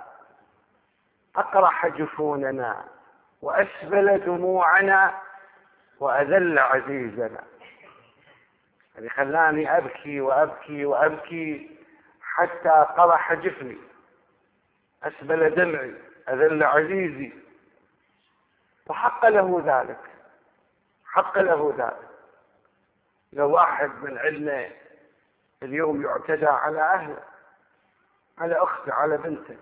أقرح جفوننا وأسبل دموعنا وأذل عزيزنا. يعني خلاني أبكي وأبكي وأبكي حتى قرح جفني، أسبل دمعي، أذل عزيزي. فحق له ذلك، حق له ذلك. لو واحد من عندنا اليوم يعتدى على أهله، على أخته، على بنته،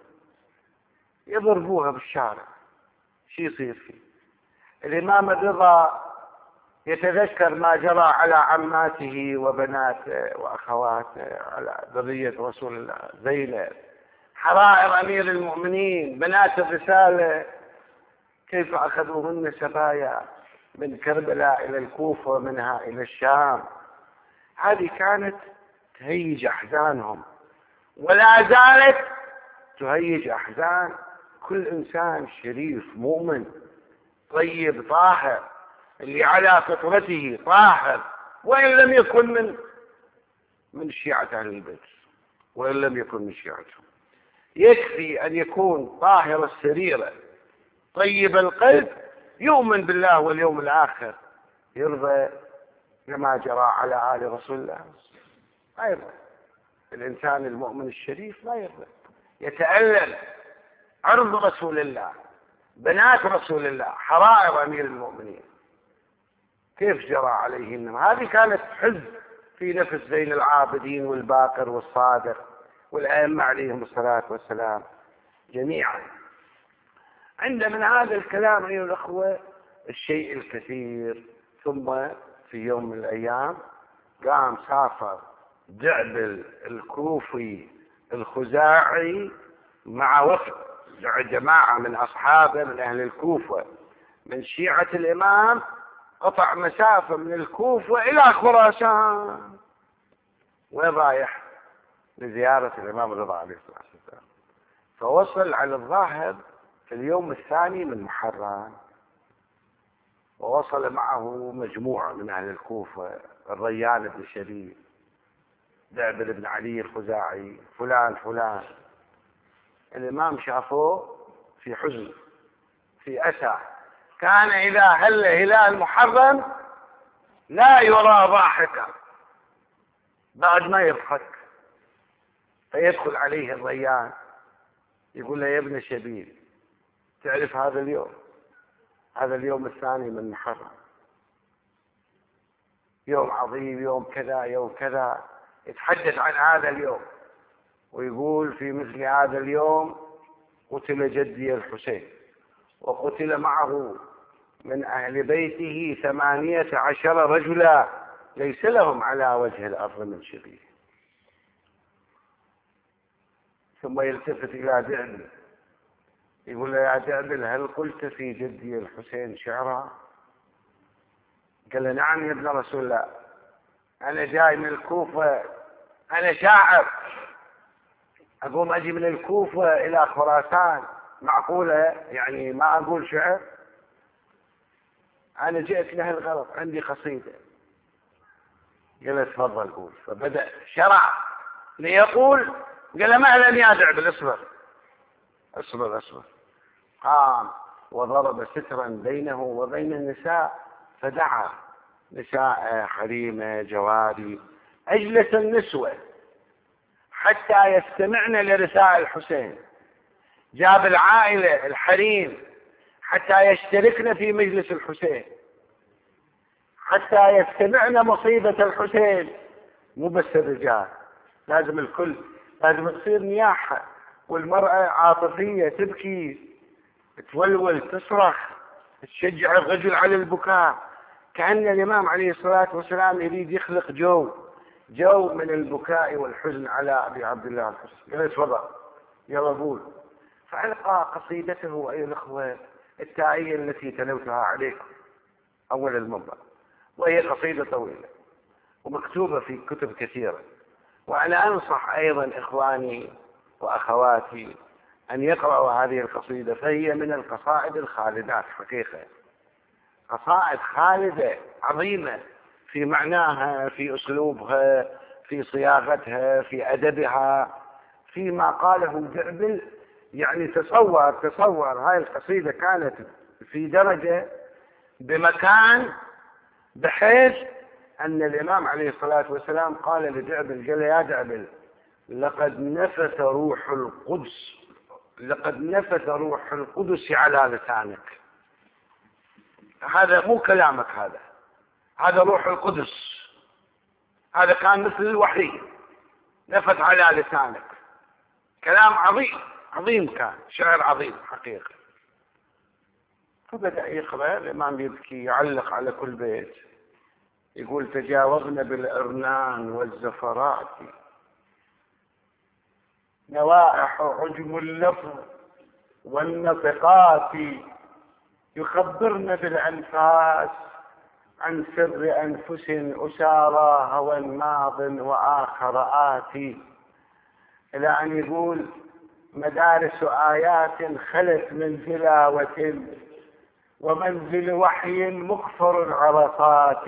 يضربوها بالشارع، شي يصير فيه؟ الإمام الرضا يتذكر ما جرى على عماته وبناته وأخواته، على ذرية رسول الله، زينب، حرائر أمير المؤمنين، بنات الرسالة، كيف أخذوهن سبايا من كربلاء إلى الكوفة ومنها إلى الشام. هذه كانت تهيج أحزانهم، ولا زالت تهيج أحزان كل إنسان شريف مؤمن طيب طاهر، اللي على فطرته طاهر، وإن لم يكن من من شيعة أهل البيت، وإن لم يكن من شيعتهم. يكفي أن يكون طاهر السريرة طيب القلب، يؤمن بالله واليوم الآخر، يرضى كما جرى على آل رسول الله. ما يرضى الإنسان المؤمن الشريف، ما يرضى يتألم عرض رسول الله، بنات رسول الله، حرائر أمير المؤمنين، كيف جرى عليهن. هذه كانت حزن في نفس زين العابدين والباقر والصادق والأئمة عليهم الصلاة والسلام جميعا. عند من هذا الكلام أيها الأخوة الشيء الكثير. ثم في يوم من الأيام قام سافر دعبل الكوفي الخزاعي مع وفد، مع جماعة من أصحابه من أهل الكوفة من شيعة الإمام، قطع مسافة من الكوفة إلى خراسان، وين رايح؟ لزيارة الإمام الرضا عليه الصلاة والسلام. فوصل على الظاهر في اليوم الثاني من محرم، ووصل معه مجموعة من أهل الكوفة: الريان بن شبيب، دعبل بن علي الخزاعي، فلان فلان. الإمام شافوه في حزن، في أسى. كان إذا هل هلال محرم لا يرى ضاحكا، بعد ما يضحك. فيدخل عليه الريان يقول له: يا ابن شبيب، تعرف هذا اليوم؟ هذا اليوم الثاني من محرم، يوم عظيم، يوم كذا يوم كذا. يتحدث عن هذا اليوم ويقول: في مثل هذا اليوم قتل جدي الحسين، وقتل معه من أهل بيته ثمانية عشر رجلا ليس لهم على وجه الأرض من شبيه. ثم يلتفت إلى دعبل يقول له: يا دعبل، هل قلت في جدي الحسين شعرا؟ قال له: نعم يا ابن رسول الله، أنا جاي من الكوفة، أنا شاعر، أقوم أجي من الكوفة إلى خراسان، معقولة يعني ما أقول شعر؟ أنا جئت له الغرض، عندي قصيدة. قال له: تفضل قول. فبدأ شرع ليقول. قال له: مهلا يا دعبل، اصبر اصبر اصبر. قام وضرب سترا بينه وبين النساء، فدعا نساء حريمة جواري، أجلس النسوة حتى يستمعن لرساء الحسين، جاب العائلة الحريم حتى يشتركن في مجلس الحسين، حتى يستمعن مصيبة الحسين. مو بس الرجال، لازم الكل، لازم تصير نياحة، والمرأة عاطفية تبكي تولول تصرخ تشجع الرجل على البكاء. كأن الإمام عليه الصلاة والسلام يريد يخلق جو جو من البكاء والحزن على أبي عبد الله الحسين. قال تفضل يلا قول. فألقى قصيدته أيها الأخوة التائية التي تلوتها عليكم أول المنبر، وهي قصيدة طويلة ومكتوبة في كتب كثيرة، وأنا أنصح أيضا إخواني وأخواتي أن يقرأوا هذه القصيدة، فهي من القصائد الخالدات حقيقة، قصائد خالدة عظيمة في معناها، في أسلوبها، في صياغتها، في أدبها، فيما قاله دعبل. يعني تصور تصور هاي القصيدة كانت في درجة بمكان بحيث أن الإمام عليه الصلاة والسلام قال لدعبل، قال يا دعبل لقد نفث روح القدس لقد نفث روح القدس على لسانك. هذا مو كلامك، هذا هذا روح القدس، هذا كان مثل الوحي نفث على لسانك. كلام عظيم عظيم، كان شعر عظيم حقيقة. فبدأ يقرأ، الإمام يبكي يعلق على كل بيت، يقول تجاوزنا بالأرنان والزفرات نوائح عجم اللفظ والنطقات، يخبرن بالأنفاس عن سر أنفس أسارى هوى ماض وآخر آتي، إلى أن يقول مدارس آيات خلت من تلاوة ومنزل وحي مغفر العرصات،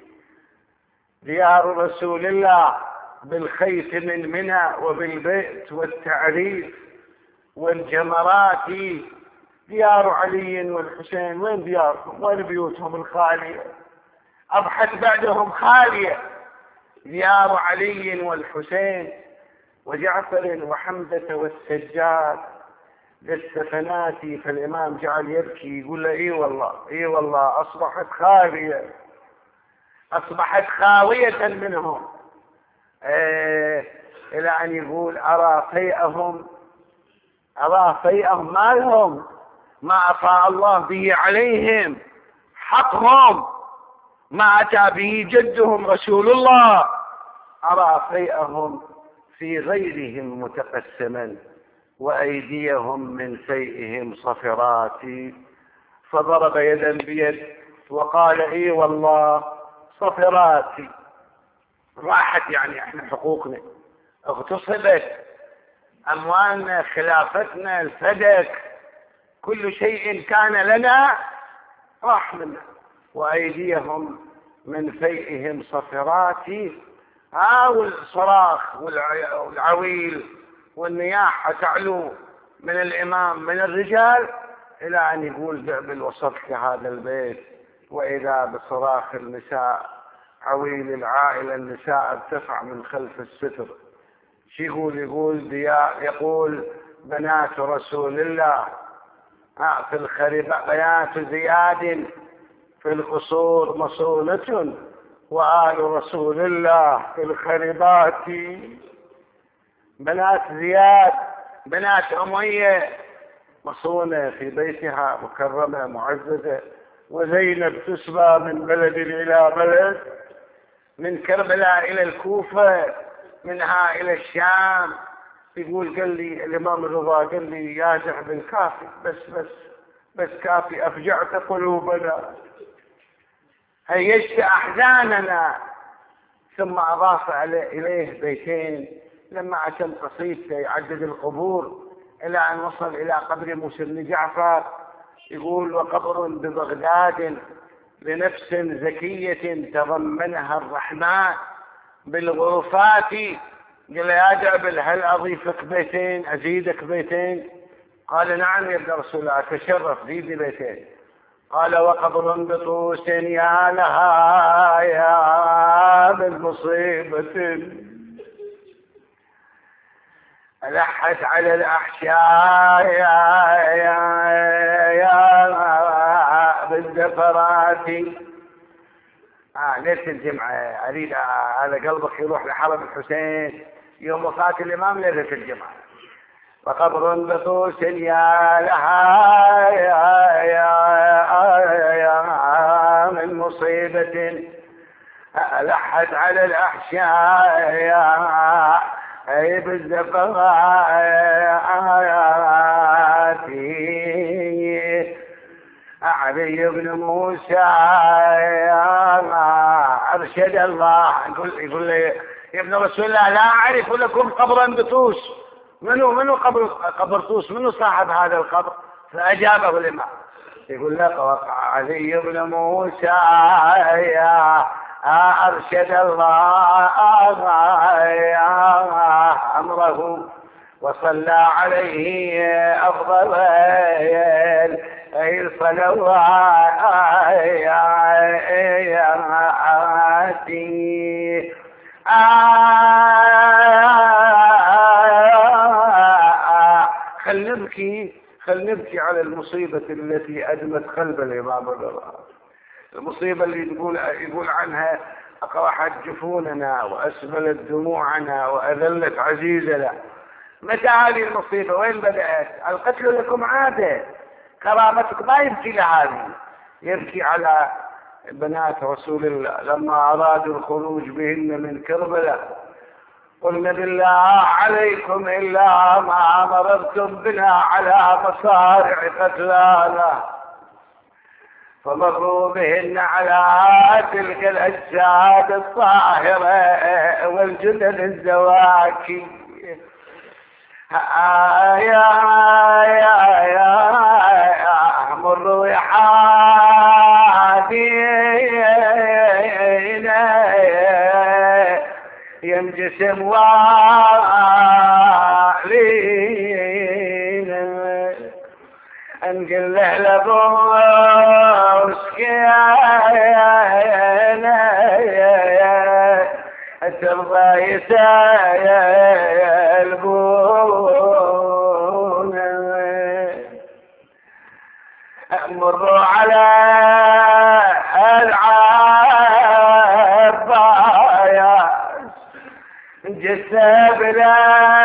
ديار رسول الله بالخيف من منى وبالبيت والتعريف والجمرات، ديار علي والحسين وين ديارهم؟ وين بيوتهم الخالية؟ أضحت بعدهم خالية. ديار علي والحسين وجعفر وحمزة والسجاد للسفنات. فالإمام جعل يبكي يقول له اي والله اي والله أصبحت خالية، أصبحت خاوية منهم، إيه، إلى أن يقول أرى فيئهم أرى فيئهم ما لهم ما أفاء الله به عليهم، حقهم ما أتى به جدهم رسول الله، أرى فيئهم في غيرهم متقسما وأيديهم من فيئهم صفرات. فضرب يدا بيد وقال اي والله صفرات، راحت يعني احنا حقوقنا اغتصبت، اموالنا خلافتنا الفدك، كل شيء كان لنا راح منا، وايديهم من فيئهم صفرات. ها والصراخ والعويل والنياحة تعلو من الإمام من الرجال، إلى أن يقول دعبل وصفت هذا البيت وإذا بصراخ النساء، عويل العائلة النساء ارتفع من خلف الستر. شو يقول؟ يقول يقول بنات رسول الله في الخريبة، بنات زياد في القصور مصونة وآل رسول الله في الخريبات. بنات زياد بنات أمية مصونة في بيتها مكرمة معززة، وزينب تسبى من بلد إلى بلد، من كربلاء إلى الكوفة، منها إلى الشام. يقول قال لي الإمام الرضا قال لي يا دعبل كافي، بس بس بس كافي، أفجعت قلوبنا هيجت أحزاننا. ثم أضاف إليه بيتين لما أتم قصيدته يعدد القبور إلى أن وصل إلى قبر موسى بن جعفر، يقول وقبر ببغداد لنفس زكية تضمنها الرحمن بالغرفات. قال يا دعبل هل أضيفك بيتين أزيدك بيتين؟ قال نعم يا ابن رسول الله تشرف زيدني بيتين. قال وقبر بطوس يا لها يا من مصيبة ألحت على الأحشاء يا يا يا بالزفرات. آه ليلة الجمعة أريد هذا قلبك يروح لحرم الحسين يوم وفاة الإمام ليلة الجمعة. فقبر بثوث يا لها يا يا يا من مصيبة ألحت على الأحشاء يا أي بالزفرات. علي بن موسى أرشد الله يقول يقول لي يا ابن رسول الله لا أعرف لكم قبرا بطوس. منو منو قبر قبر طوس؟ منو صاحب هذا القبر؟ فأجابه الإمام يقول لك وقع علي بن موسى يا أرشد الله أمره وصلى عليه أفضل الصلوات. خل نبكي خل نبكي على المصيبة التي أدمت قلب الإمام الرضا. المصيبة اللي يقول يقول عنها أقرحت جفوننا وأسبلت دموعنا وأذلت عزيزنا. متى هذه المصيبة؟ وين بدأت؟ القتل لكم عادة، كرامتك ما يبكي لهذه، يبكي على بنات رسول الله لما أرادوا الخروج بهن من كربلاء. قلنا بالله عليكم إلا ما مررتم بنا على مصارع قتلانا، فمروا بهن على تلك الأجساد الطاهرة والجدد الزواكي. يا يا يا مروا يا حادينا ينجسم والينا انقل له لبوسكينا ترضى يسالبون. مروا على العباية جثة بلا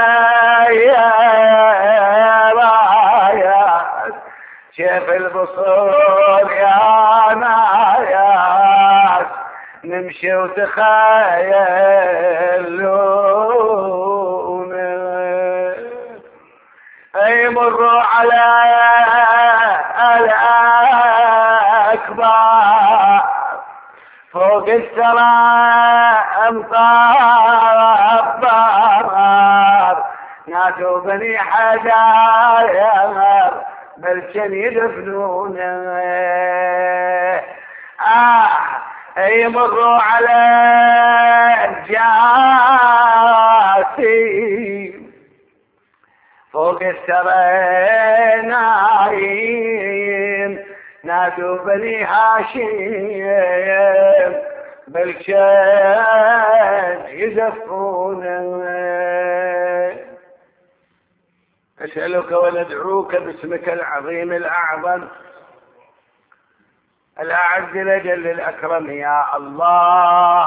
رايات شاف البصور يا نايات نمشي وتخيلون. اي مروا على الأكبر فوق السرى أمطار نادوا بني حجاير بل كان يدفنون. آه يمروا على الجاسي فوق السرى نايم نادوا بني هاشم بل كان يزفون. أسألك وندعوك باسمك العظيم الأعظم الأعز الأجل الأكرم يا الله،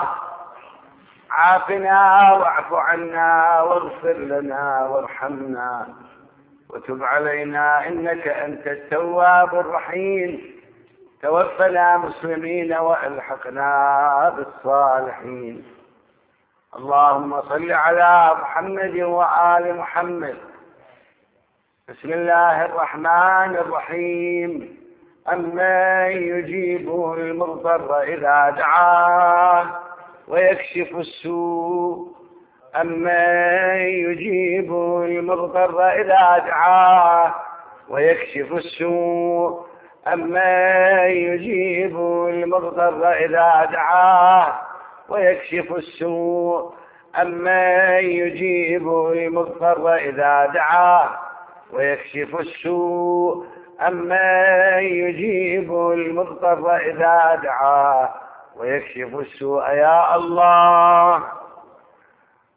عافنا واعف عنا واغفر لنا وارحمنا وتب علينا إنك أنت التواب الرحيم. توفنا مسلمين وألحقنا بالصالحين. اللهم صل على محمد وآل محمد. بسم الله الرحمن الرحيم. أمن يجيب المضطر إذا دعاه ويكشف السوء أمن يجيب المضطر إذا دعاه ويكشف السوء أمن يجيب المضطر إذا دعاه ويكشف السوء أمن يجيب المضطر إذا دعاه ويكشف السوء أمن يجيب المضطر إذا دعاه ويكشف السوء. يا الله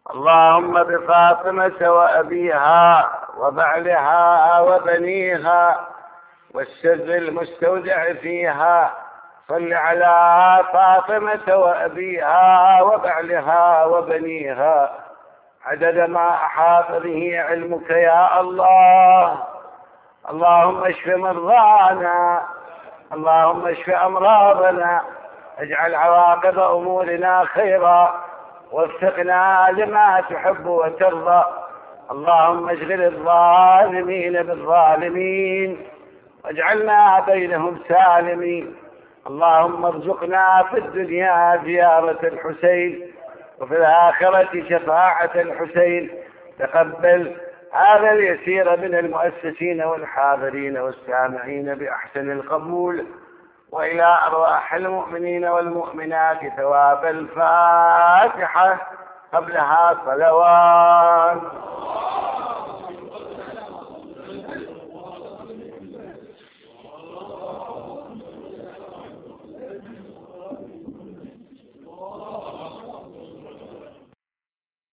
اللهم بفاطمة وأبيها وبعلها وبنيها والسر المستودع فيها، صل على فاطمة وأبيها وبعلها وبنيها عدد ما أحاط به علمك يا الله. اللهم اشف مرضانا، اللهم اشف أمراضنا، اجعل عواقب أمورنا خيرا، وفقنا لما تحب وترضى. اللهم اشغل الظالمين بالظالمين واجعلنا بينهم سالمين. اللهم ارزقنا في الدنيا زيارة الحسين وفي الآخرة شفاعة الحسين. تقبل هذا اليسير من المؤسسين والحاضرين والسامعين بأحسن القبول، وإلى أرواح المؤمنين والمؤمنات ثواب الفاتحة قبلها صلوات.